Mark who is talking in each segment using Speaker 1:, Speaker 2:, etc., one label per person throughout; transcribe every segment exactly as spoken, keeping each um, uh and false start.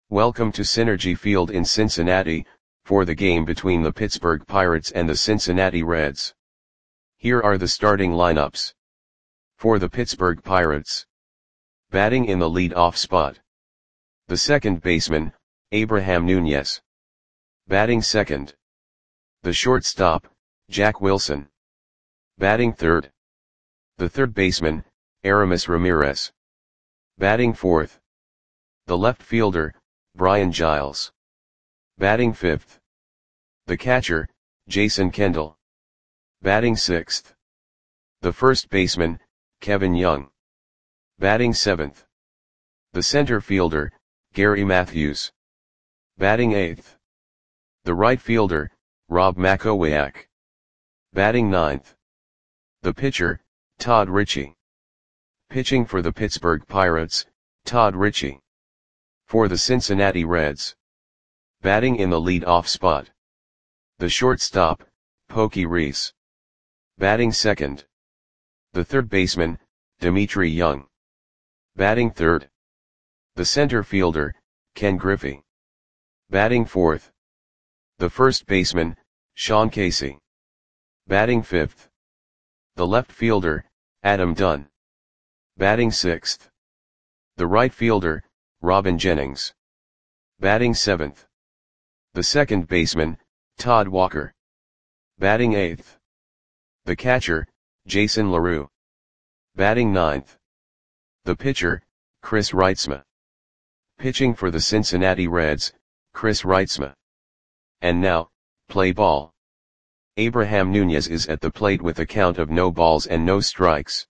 Speaker 1: Welcome to Synergy Field in Cincinnati, for the game between the Pittsburgh Pirates and the Cincinnati Reds. Here are the starting lineups. For the Pittsburgh Pirates. Batting in the lead-off spot. The second baseman, Abraham Nunez. Batting second. The shortstop, Jack Wilson. Batting third. The third baseman, Aramis Ramirez. Batting fourth. The left fielder, Brian Giles. Batting fifth. The catcher, Jason Kendall. Batting sixth. The first baseman, Kevin Young. Batting seventh. The center fielder, Gary Matthews. Batting eighth. The right fielder, Rob Makowiak. Batting ninth. The pitcher, Todd Ritchie. Pitching for the Pittsburgh Pirates, Todd Ritchie. For the Cincinnati Reds. Batting in the lead-off spot. The shortstop, Pokey Reese. Batting second. The third baseman, Dimitri Young. Batting third. The center fielder, Ken Griffey. Batting fourth. The first baseman, Sean Casey. Batting fifth. The left fielder, Adam Dunn. Batting sixth. The right fielder, Robin Jennings. Batting seventh. The second baseman, Todd Walker. Batting eighth. The catcher, Jason LaRue. Batting ninth. The pitcher, Chris Reitzma. Pitching for the Cincinnati Reds, Chris Reitzma. And now, play ball. Abraham Nunez is at the plate with a count of no balls and no strikes.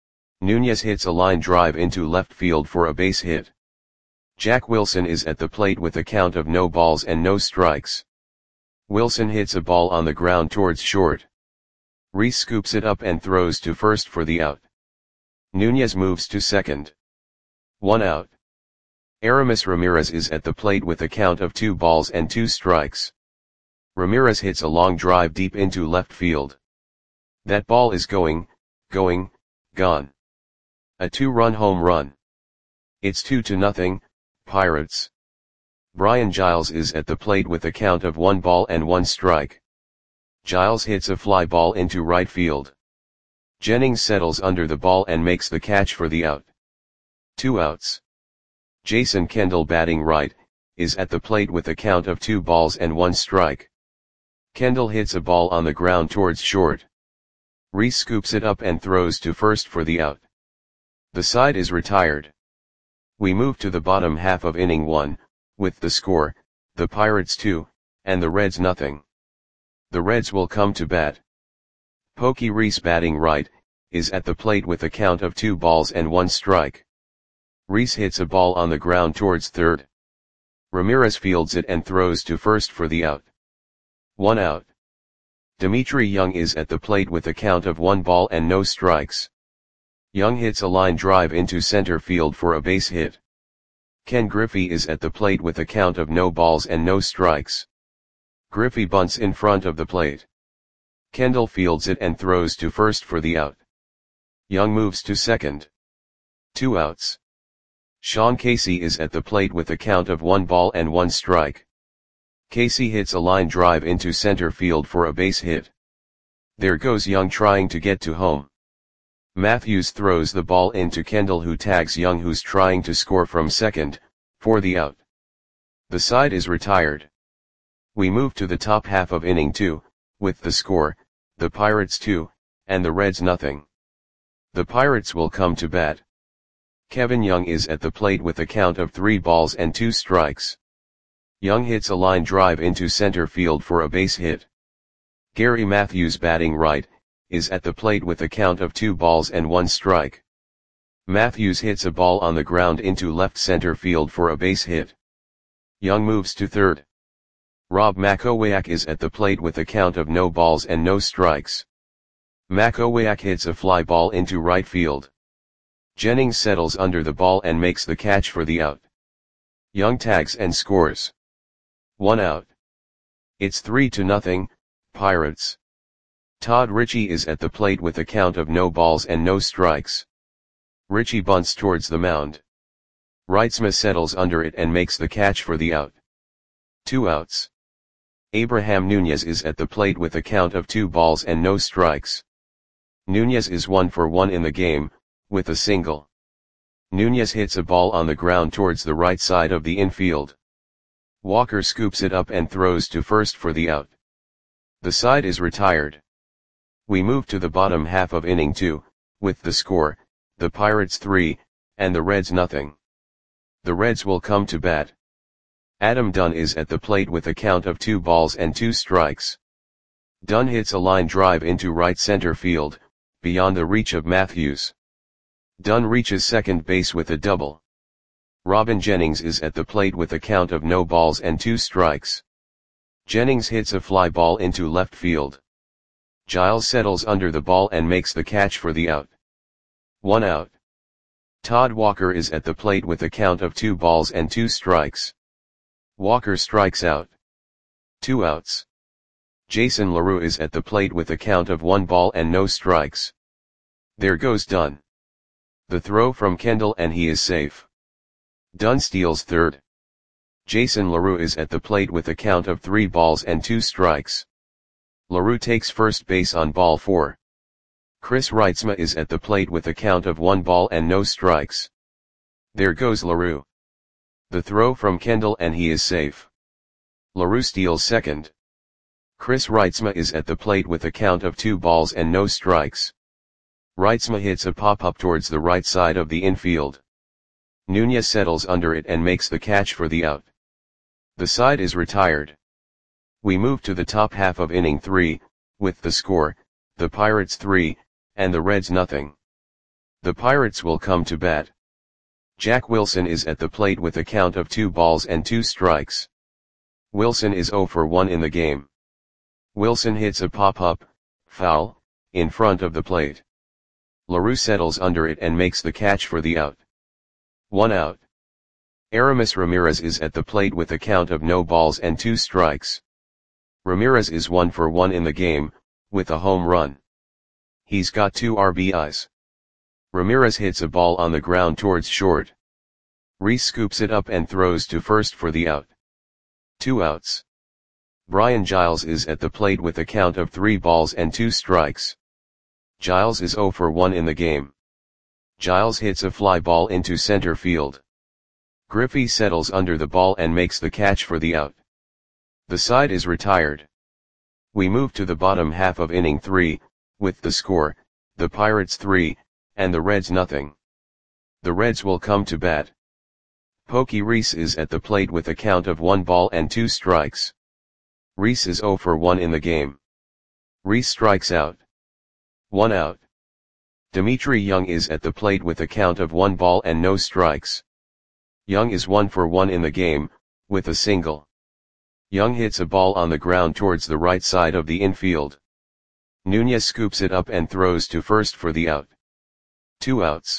Speaker 1: Nunez hits a line drive into left field for a base hit. Jack Wilson is at the plate with a count of no balls and no strikes. Wilson hits a ball on the ground towards short. Reese scoops it up and throws to first for the out. Nunez moves to second. One out. Aramis Ramirez is at the plate with a count of two balls and two strikes. Ramirez hits a long drive deep into left field. That ball is going, going, gone. A two-run home run. It's two to nothing, Pirates. Brian Giles is at the plate with a count of one ball and one strike. Giles hits a fly ball into right field. Jennings settles under the ball and makes the catch for the out. Two outs. Jason Kendall, batting right, is at the plate with a count of two balls and one strike. Kendall hits a ball on the ground towards short. Reese scoops it up and throws to first for the out. The side is retired. We move to the bottom half of inning one, with the score, the Pirates two, and the Reds nothing. The Reds will come to bat. Pokey Reese, batting right, is at the plate with a count of two balls and one strike. Reese hits a ball on the ground towards third. Ramirez fields it and throws to first for the out. One out. Dimitri Young is at the plate with a count of one ball and no strikes. Young hits a line drive into center field for a base hit. Ken Griffey is at the plate with a count of no balls and no strikes. Griffey bunts in front of the plate. Kendall fields it and throws to first for the out. Young moves to second. Two outs. Sean Casey is at the plate with a count of one ball and one strike. Casey hits a line drive into center field for a base hit. There goes Young trying to get to home. Matthews throws the ball into Kendall, who tags Young, who's trying to score from second, for the out. The side is retired. We move to the top half of inning two, with the score, the Pirates two, and the Reds nothing. The Pirates will come to bat. Kevin Young is at the plate with a count of three balls and two strikes. Young hits a line drive into center field for a base hit. Gary Matthews, batting right, is at the plate with a count of two balls and one strike. Matthews hits a ball on the ground into left center field for a base hit. Young moves to third. Rob Makowiak is at the plate with a count of no balls and no strikes. Makowiak hits a fly ball into right field. Jennings settles under the ball and makes the catch for the out. Young tags and scores. One out. It's three to nothing, Pirates. Todd Ritchie is at the plate with a count of no balls and no strikes. Ritchie bunts towards the mound. Reitzma settles under it and makes the catch for the out. Two outs. Abraham Nunez is at the plate with a count of two balls and no strikes. Nunez is one for one in the game, with a single. Nunez hits a ball on the ground towards the right side of the infield. Walker scoops it up and throws to first for the out. The side is retired. We move to the bottom half of inning two, with the score, the Pirates three, and the Reds nothing. The Reds will come to bat. Adam Dunn is at the plate with a count of two balls and two strikes. Dunn hits a line drive into right center field, beyond the reach of Matthews. Dunn reaches second base with a double. Robin Jennings is at the plate with a count of no balls and two strikes. Jennings hits a fly ball into left field. Giles settles under the ball and makes the catch for the out. One out. Todd Walker is at the plate with a count of two balls and two strikes. Walker strikes out. Two outs. Jason LaRue is at the plate with a count of one ball and no strikes. There goes Dunn. The throw from Kendall and he is safe. Dunn steals third. Jason LaRue is at the plate with a count of three balls and two strikes. LaRue takes first base on ball four. Chris Reitzma is at the plate with a count of one ball and no strikes. There goes LaRue. The throw from Kendall and he is safe. LaRue steals second. Chris Reitzma is at the plate with a count of two balls and no strikes. Reitzma hits a pop-up towards the right side of the infield. Nunez settles under it and makes the catch for the out. The side is retired. We move to the top half of inning three, with the score, the Pirates three, and the Reds nothing. The Pirates will come to bat. Jack Wilson is at the plate with a count of two balls and two strikes. Wilson is oh for one in the game. Wilson hits a pop-up, foul, in front of the plate. LaRue settles under it and makes the catch for the out. One out. Aramis Ramirez is at the plate with a count of no balls and two strikes. Ramirez is one for one in the game, with a home run. He's got two R B Is. Ramirez hits a ball on the ground towards short. Reese scoops it up and throws to first for the out. Two outs. Brian Giles is at the plate with a count of three balls and two strikes. Giles is oh for one in the game. Giles hits a fly ball into center field. Griffey settles under the ball and makes the catch for the out. The side is retired. We move to the bottom half of inning three, with the score, the Pirates three, and the Reds nothing. The Reds will come to bat. Pokey Reese is at the plate with a count of one ball and two strikes. Reese is oh for one in the game. Reese strikes out. One out. Dimitri Young is at the plate with a count of one ball and no strikes. Young is one for one in the game, with a single. Young hits a ball on the ground towards the right side of the infield. Nunez scoops it up and throws to first for the out. Two outs.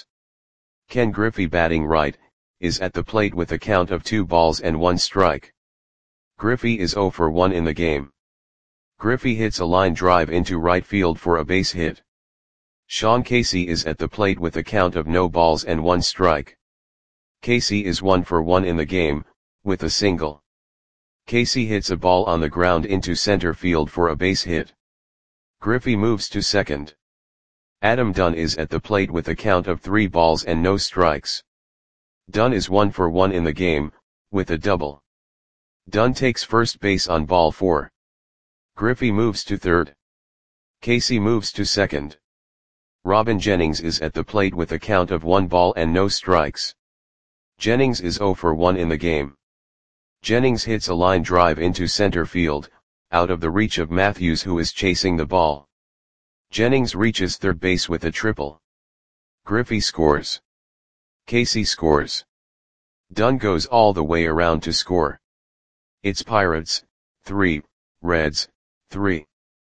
Speaker 1: Ken Griffey, batting right, is at the plate with a count of two balls and one strike. Griffey is oh for one in the game. Griffey hits a line drive into right field for a base hit. Sean Casey is at the plate with a count of no balls and one strike. Casey is one for one in the game, with a single. Casey hits a ball on the ground into center field for a base hit. Griffey moves to second. Adam Dunn is at the plate with a count of three balls and no strikes. Dunn is one for one in the game, with a double. Dunn takes first base on ball four. Griffey moves to third. Casey moves to second. Robin Jennings is at the plate with a count of one ball and no strikes. Jennings is oh for one in the game. Jennings hits a line drive into center field, out of the reach of Matthews, who is chasing the ball. Jennings reaches third base with a triple. Griffey scores. Casey scores. Dunn goes all the way around to score. It's Pirates, three, Reds, three.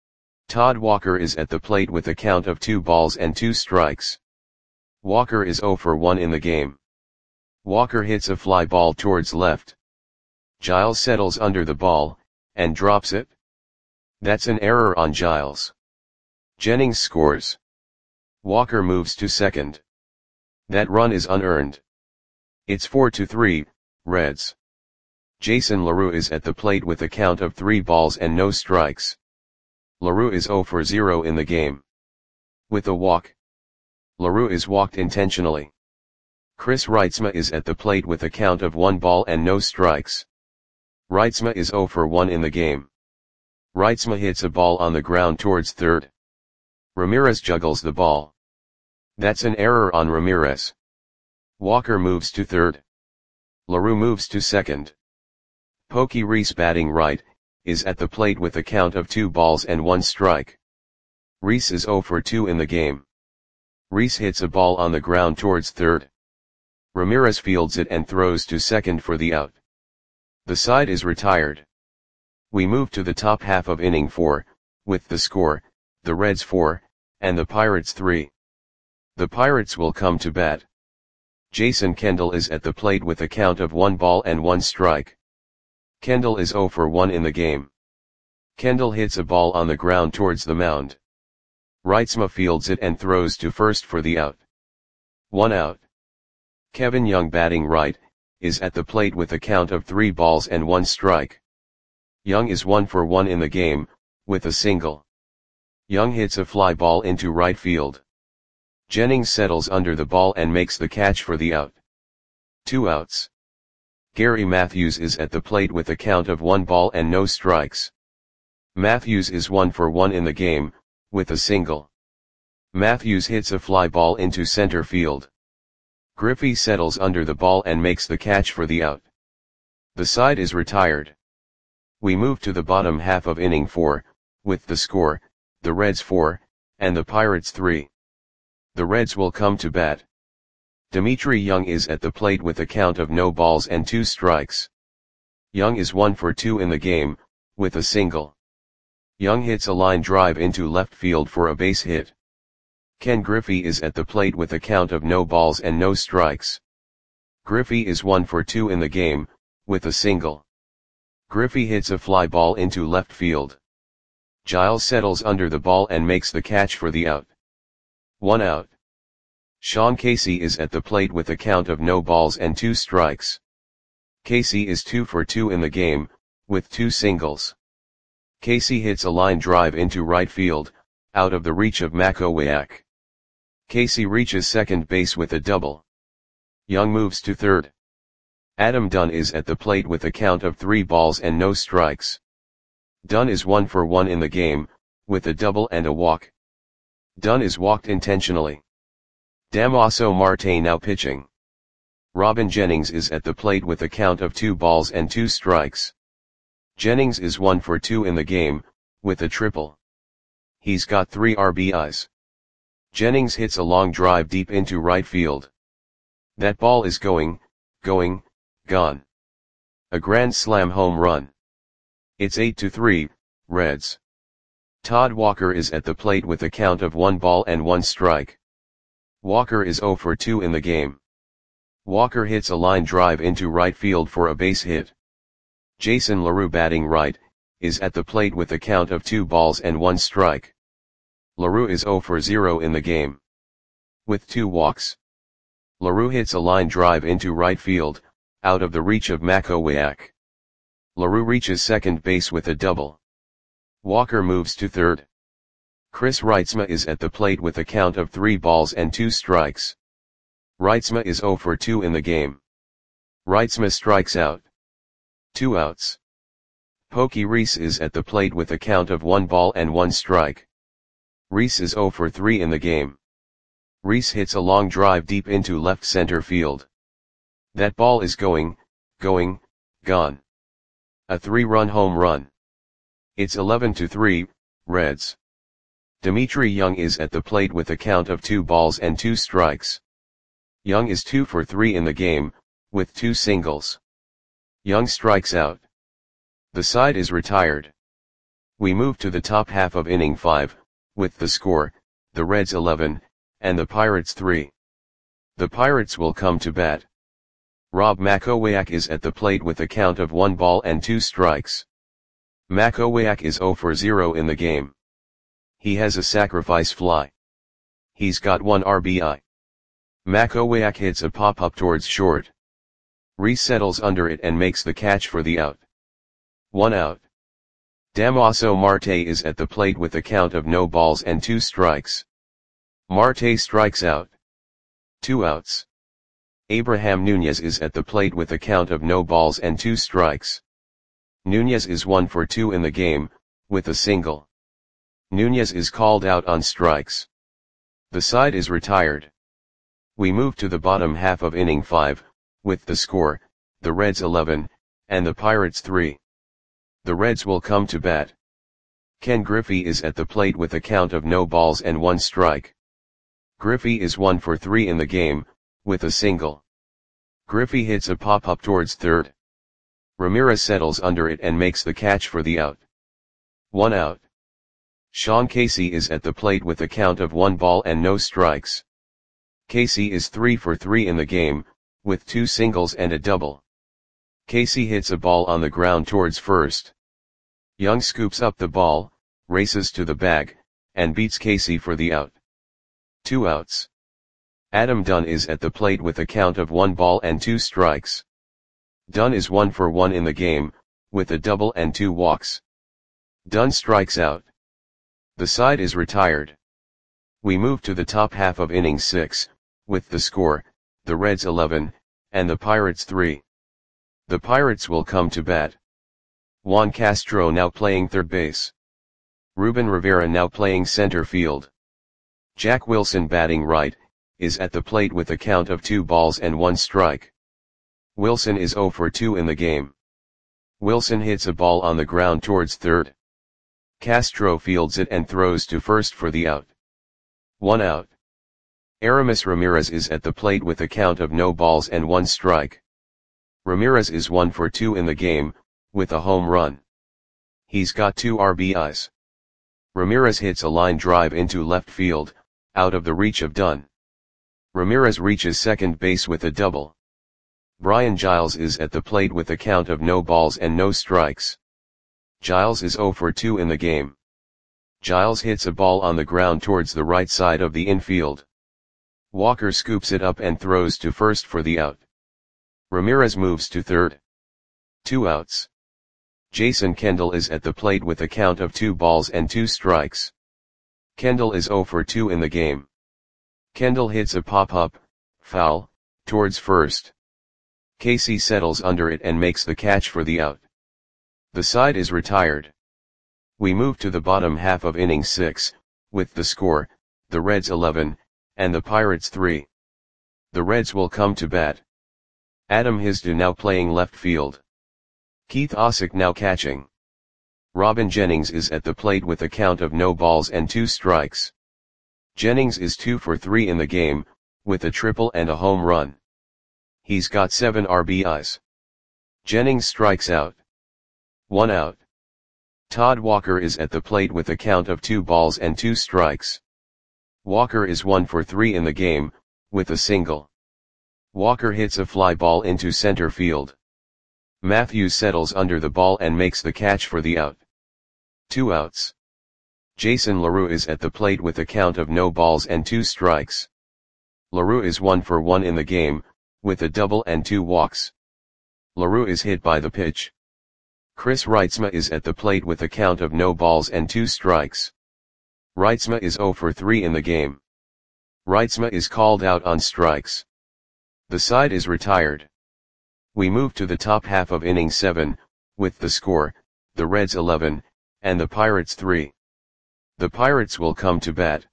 Speaker 1: Todd Walker is at the plate with a count of two balls and two strikes. Walker is oh for one in the game. Walker hits a fly ball towards left. Giles settles under the ball, and drops it. That's an error on Giles. Jennings scores. Walker moves to second. That run is unearned. It's four to three, Reds. Jason LaRue is at the plate with a count of three balls and no strikes. LaRue is zero for zero in the game. With a walk. LaRue is walked intentionally. Chris Reitzma is at the plate with a count of one ball and no strikes. Reitzma is zero for one in the game. Reitzma hits a ball on the ground towards third. Ramirez juggles the ball. That's an error on Ramirez. Walker moves to third. LaRue moves to second. Pokey Reese, batting right, is at the plate with a count of two balls and one strike. Reese is zero for two in the game. Reese hits a ball on the ground towards third. Ramirez fields it and throws to second for the out. The side is retired. We move to the top half of inning four, with the score, the Reds four, and the Pirates three. The Pirates will come to bat. Jason Kendall is at the plate with a count of one ball and one strike. Kendall is zero for one in the game. Kendall hits a ball on the ground towards the mound. Reitzma fields it and throws to first for the out. One out. Kevin Young, batting right, is at the plate with a count of three balls and one strike. Young is one for one in the game, with a single. Young hits a fly ball into right field. Jennings settles under the ball and makes the catch for the out. Two outs. Gary Matthews is at the plate with a count of one ball and no strikes. Matthews is one for one in the game, with a single. Matthews hits a fly ball into center field. Griffey settles under the ball and makes the catch for the out. The side is retired. We move to the bottom half of inning four, with the score, the Reds four, and the Pirates three. The Reds will come to bat. Dimitri Young is at the plate with a count of no balls and two strikes. Young is one for two in the game, with a single. Young hits a line drive into left field for a base hit. Ken Griffey is at the plate with a count of no balls and no strikes. Griffey is one for two in the game, with a single. Griffey hits a fly ball into left field. Giles settles under the ball and makes the catch for the out. One out. Sean Casey is at the plate with a count of no balls and two strikes. Casey is two for two in the game, with two singles. Casey hits a line drive into right field, out of the reach of Makowiak. Casey reaches second base with a double. Young moves to third. Adam Dunn is at the plate with a count of three balls and no strikes. Dunn is one for one in the game, with a double and a walk. Dunn is walked intentionally. Damaso Marte now pitching. Robin Jennings is at the plate with a count of two balls and two strikes. Jennings is one for two in the game, with a triple. He's got three R B Is. Jennings hits a long drive deep into right field. That ball is going, going, gone. A grand slam home run. It's eight to three, Reds. Todd Walker is at the plate with a count of one ball and one strike. Walker is zero for two in the game. Walker hits a line drive into right field for a base hit. Jason LaRue, batting right, is at the plate with a count of two balls and one strike. LaRue is zero for zero in the game. With two walks. LaRue hits a line drive into right field, out of the reach of Makowiak. LaRue reaches second base with a double. Walker moves to third. Chris Reitzma is at the plate with a count of three balls and two strikes. Reitzma is zero for two in the game. Reitzma strikes out. Two outs. Pokey Reese is at the plate with a count of one ball and one strike. Reese is zero for three in the game. Reese hits a long drive deep into left center field. That ball is going, going, gone. A three-run home run. It's eleven to three, Reds. Dimitri Young is at the plate with a count of two balls and two strikes. Young is two for three in the game, with two singles. Young strikes out. The side is retired. We move to the top half of inning five, with the score, the Reds eleven, and the Pirates three. The Pirates will come to bat. Rob Makowiak is at the plate with a count of one ball and two strikes. Makowiak is zero for zero in the game. He has a sacrifice fly. He's got one R B I. Makowiak hits a pop-up towards short. Reese settles under it and makes the catch for the out. One out. Damaso Marte is at the plate with a count of no balls and two strikes. Marte strikes out. Two outs. Abraham Nunez is at the plate with a count of no balls and two strikes. Nunez is one for two in the game, with a single. Nunez is called out on strikes. The side is retired. We move to the bottom half of inning five, with the score, the Reds eleven, and the Pirates three. The Reds will come to bat. Ken Griffey is at the plate with a count of no balls and one strike. Griffey is one for three in the game, with a single. Griffey hits a pop-up towards third. Ramirez settles under it and makes the catch for the out. One out. Sean Casey is at the plate with a count of one ball and no strikes. Casey is three for three in the game, with two singles and a double. Casey hits a ball on the ground towards first. Young scoops up the ball, races to the bag, and beats Casey for the out. Two outs. Adam Dunn is at the plate with a count of one ball and two strikes. Dunn is one for one in the game, with a double and two walks. Dunn strikes out. The side is retired. We move to the top half of inning six, with the score, the Reds eleven, and the Pirates three. The Pirates will come to bat. Juan Castro now playing third base. Ruben Rivera now playing center field. Jack Wilson batting right, is at the plate with a count of two balls and one strike. Wilson is zero for two in the game. Wilson hits a ball on the ground towards third. Castro fields it and throws to first for the out. One out. Aramis Ramirez is at the plate with a count of no balls and one strike. Ramirez is one for two in the game, with a home run. He's got two R B Is. Ramirez hits a line drive into left field, out of the reach of Dunn. Ramirez reaches second base with a double. Brian Giles is at the plate with a count of no balls and no strikes. Giles is zero for two in the game. Giles hits a ball on the ground towards the right side of the infield. Walker scoops it up and throws to first for the out. Ramirez moves to third. Two outs. Jason Kendall is at the plate with a count of two balls and two strikes. Kendall is zero for two in the game. Kendall hits a pop-up, foul, towards first. Casey settles under it and makes the catch for the out. The side is retired. We move to the bottom half of inning six, with the score, the Reds eleven, and the Pirates three. The Reds will come to bat. Adam Hisda now playing left field. Keith Osick now catching. Robin Jennings is at the plate with a count of no balls and two strikes. Jennings is two for three in the game, with a triple and a home run. He's got seven R B Is. Jennings strikes out. One out. Todd Walker is at the plate with a count of two balls and two strikes. Walker is one for three in the game, with a single. Walker hits a fly ball into center field. Matthews settles under the ball and makes the catch for the out. Two outs. Jason LaRue is at the plate with a count of no balls and two strikes. LaRue is one for one in the game, with a double and two walks. LaRue is hit by the pitch. Chris Reitzma is at the plate with a count of no balls and two strikes. Reitzma is zero for three in the game. Reitzma is called out on strikes. The side is retired. We move to the top half of inning seven, with the score, the Reds eleven, and the Pirates three. The Pirates will come to bat.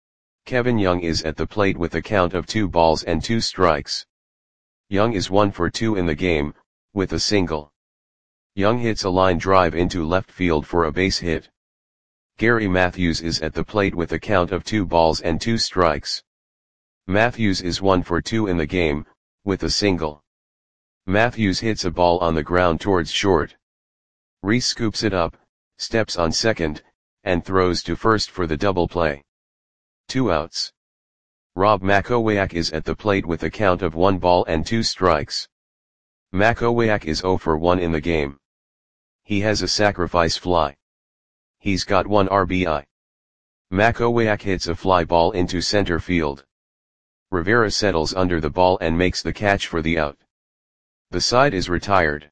Speaker 1: Kevin Young is at the plate with a count of two balls and two strikes. Young is one for two in the game, with a single. Young hits a line drive into left field for a base hit. Gary Matthews is at the plate with a count of two balls and two strikes. Matthews is one for two in the game, with a single. Matthews hits a ball on the ground towards short. Reese scoops it up, steps on second, and throws to first for the double play. Two outs. Rob Makowiak is at the plate with a count of one ball and two strikes. Makowiak is zero for one in the game. He has a sacrifice fly. He's got one R B I. Makowiak hits a fly ball into center field. Rivera settles under the ball and makes the catch for the out. The side is retired.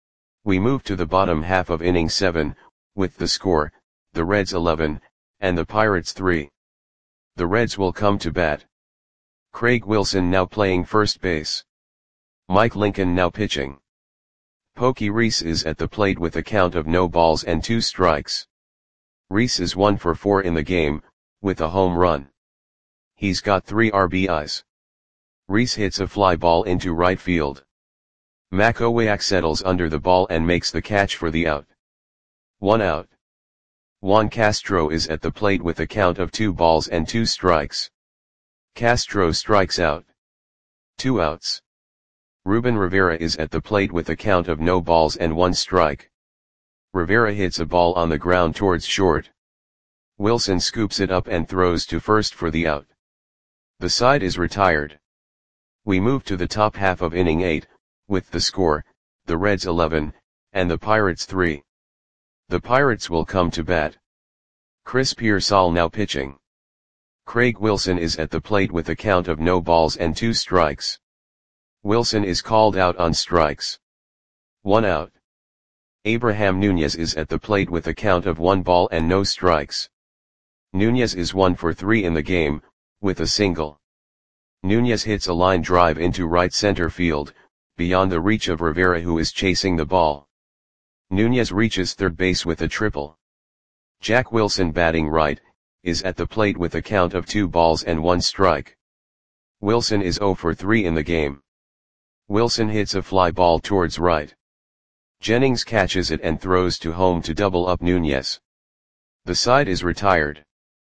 Speaker 1: We move to the bottom half of inning seven, with the score, the Reds eleven, and the Pirates three. The Reds will come to bat. Craig Wilson now playing first base. Mike Lincoln now pitching. Pokey Reese is at the plate with a count of no balls and two strikes. Reese is one for four in the game, with a home run. He's got three R B Is. Reese hits a fly ball into right field. Makowiak settles under the ball and makes the catch for the out. One out. Juan Castro is at the plate with a count of two balls and two strikes. Castro strikes out. Two outs. Ruben Rivera is at the plate with a count of no balls and one strike. Rivera hits a ball on the ground towards short. Wilson scoops it up and throws to first for the out. The side is retired. We move to the top half of inning eight, with the score, the Reds eleven, and the Pirates three. The Pirates will come to bat. Chris Pearsall now pitching. Craig Wilson is at the plate with a count of no balls and two strikes. Wilson is called out on strikes. One out. Abraham Nunez is at the plate with a count of one ball and no strikes. Nunez is one for three in the game, with a single. Nunez hits a line drive into right center field, beyond the reach of Rivera, who is chasing the ball. Nunez reaches third base with a triple. Jack Wilson, batting right, is at the plate with a count of two balls and one strike. Wilson is zero for three in the game. Wilson hits a fly ball towards right. Jennings catches it and throws to home to double up Nunez. The side is retired.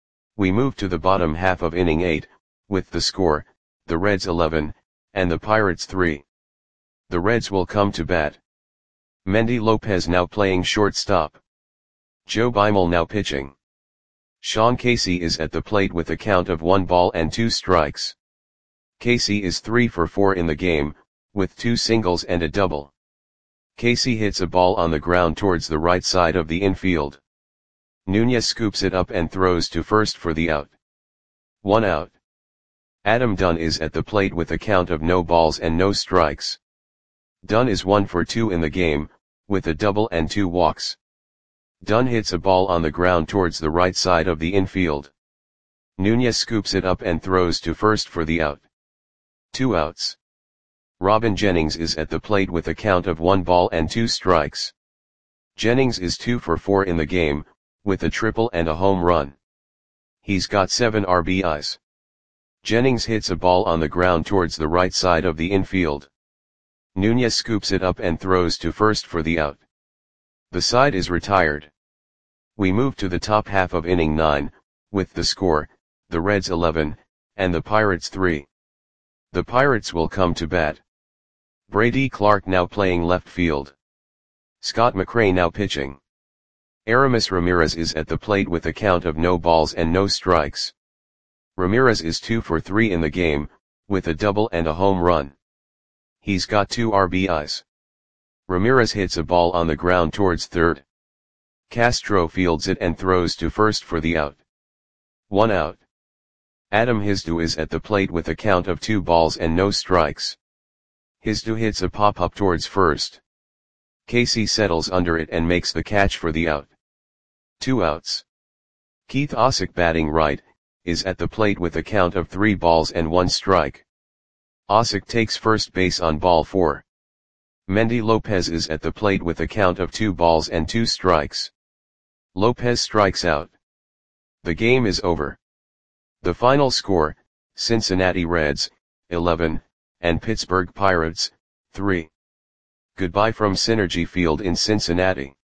Speaker 1: We move to the bottom half of inning eight, with the score, the Reds eleven, and the Pirates three. The Reds will come to bat. Mendy Lopez now playing shortstop. Joe Beimel now pitching. Sean Casey is at the plate with a count of one ball and two strikes. Casey is three for four in the game, with two singles and a double. Casey hits a ball on the ground towards the right side of the infield. Nunez scoops it up and throws to first for the out. One out. Adam Dunn is at the plate with a count of no balls and no strikes. Dunn is one for two in the game, with a double and two walks. Dunn hits a ball on the ground towards the right side of the infield. Nunez scoops it up and throws to first for the out. Two outs. Robin Jennings is at the plate with a count of one ball and two strikes. Jennings is two for four in the game, with a triple and a home run. He's got seven R B Is. Jennings hits a ball on the ground towards the right side of the infield. Nunez scoops it up and throws to first for the out. The side is retired. We move to the top half of inning nine, with the score, the Reds eleven, and the Pirates three. The Pirates will come to bat. Brady Clark now playing left field. Scott McRae now pitching. Aramis Ramirez is at the plate with a count of no balls and no strikes. Ramirez is two for three in the game, with a double and a home run. He's got two R B Is. Ramirez hits a ball on the ground towards third. Castro fields it and throws to first for the out. One out. Adam Hizdu is at the plate with a count of two balls and no strikes. Hizdu hits a pop-up towards first. Casey settles under it and makes the catch for the out. Two outs. Keith Osick, batting right, is at the plate with a count of three balls and one strike. Osick takes first base on ball four. Mendy Lopez is at the plate with a count of two balls and two strikes. Lopez strikes out. The game is over. The final score, Cincinnati Reds, eleven, and Pittsburgh Pirates, three. Goodbye from Synergy Field in Cincinnati.